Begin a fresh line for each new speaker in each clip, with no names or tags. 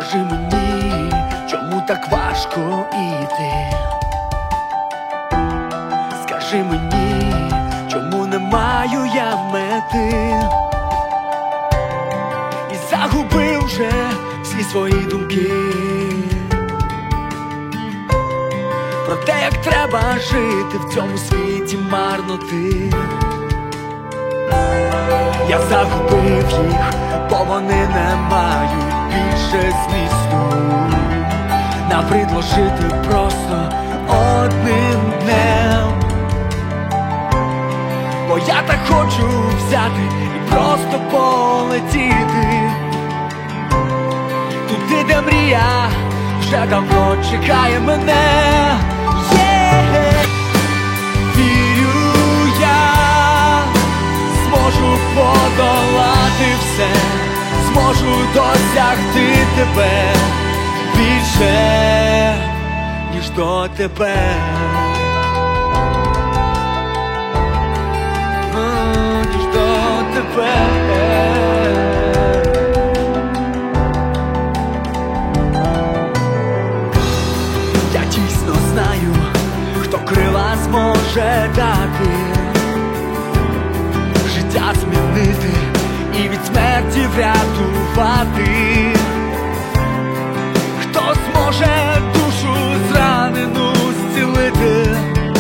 Скажи мені, чому так важко іти? Скажи мені, чому не маю я мети? І загубив вже всі свої думки про те, як треба жити в цьому світі марноти. Я загубив їх, бо вони не мають більше змісту. Набридло жити просто одним днем, бо я так хочу взяти і просто полетіти туди, де мрія вже давно чекає мене. Вірю, я зможу подолати все, зможу досягти тебе більше, ніж до тебе. Ніж до тебе. Я дійсно знаю, хто крила зможе дати, життя змінити і від смерті врятувати. Хто зможе душу зранену зцілити,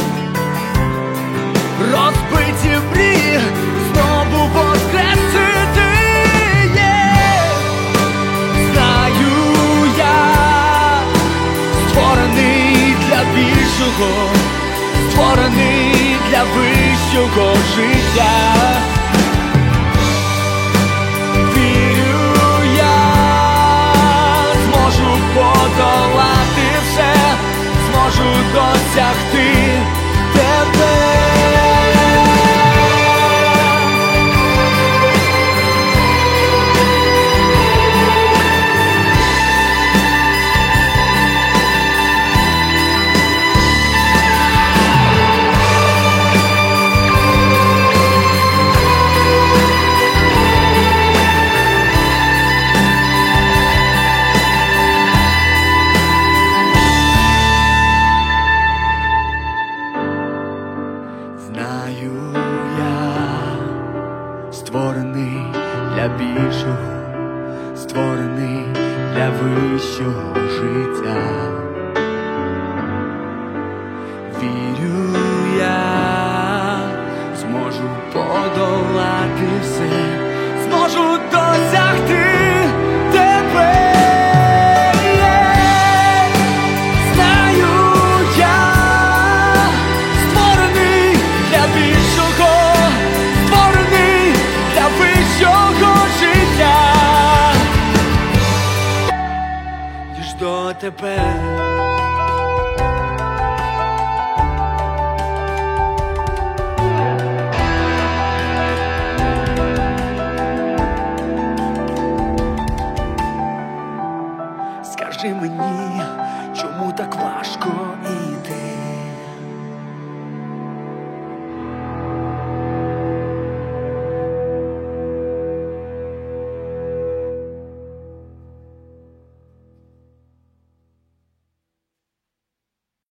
розбиті мрії знову воскресити. Знаю, я створений для більшого, створений для вищого життя. Подолати все, зможу досягти тебе. Знаю, я створений для більшого, створений для вищого життя. Вірю, я зможу подолати все, зможу досягти тебе. До тебе. Скажи мені, чому так важко і